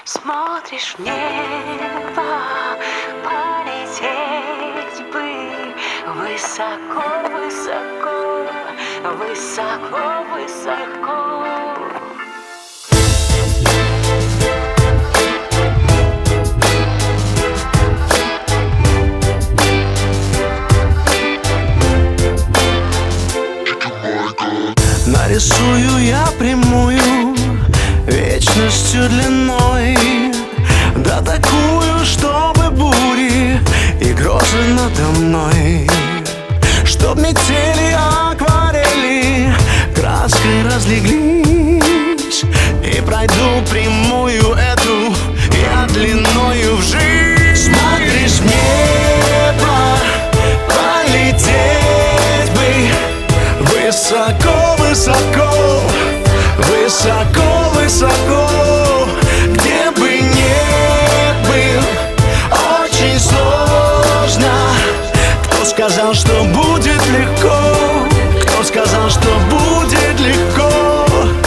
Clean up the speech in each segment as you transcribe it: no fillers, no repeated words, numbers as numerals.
Смотришь в небо, полететь бы высоко, высоко, высоко, высоко. Нарисую я прямую вечностью длиной, да такую, чтобы бури и грозы надо мной, чтоб метели акварели краской разлеглись, и пройду прямую эту я длиною в жизнь. Смотришь в небо, полететь бы высоко, высоко, высоко, высоко, где бы ни был, очень сложно. Кто сказал, что будет легко? Кто сказал, что будет легко?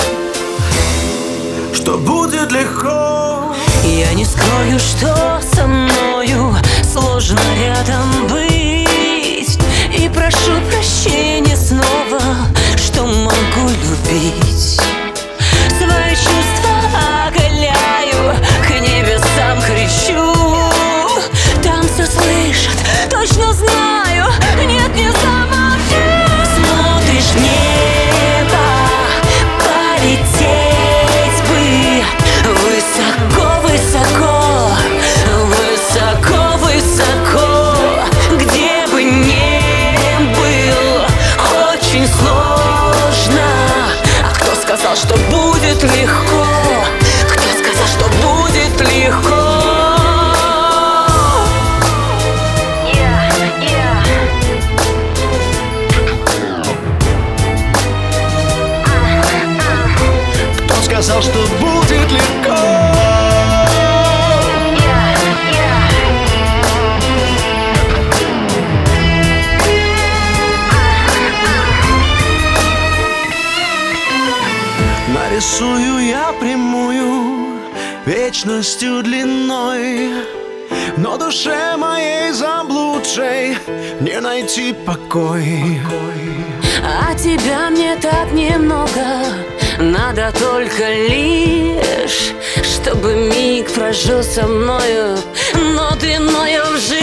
Что будет легко? Я не скрою, что со мною сложно рядом быть, и прошу прощения снова, что могу любить. Свои чувства оголяю, к небесам кричу. Там все слышат, точно знаю, нет, не замолчу. Смотришь в небо, полететь бы высоко, высоко, высоко, высоко, где бы ни был, очень сложно. А кто сказал, что будет легко? Кто сказал, что будет легко? Кто сказал, что будет легко? Нарисую я прямую вечностью длиной, но душе моей заблудшей не найти покой. А тебя мне так немного, надо только лишь, чтобы миг прожил со мною, но длиною в жизнь.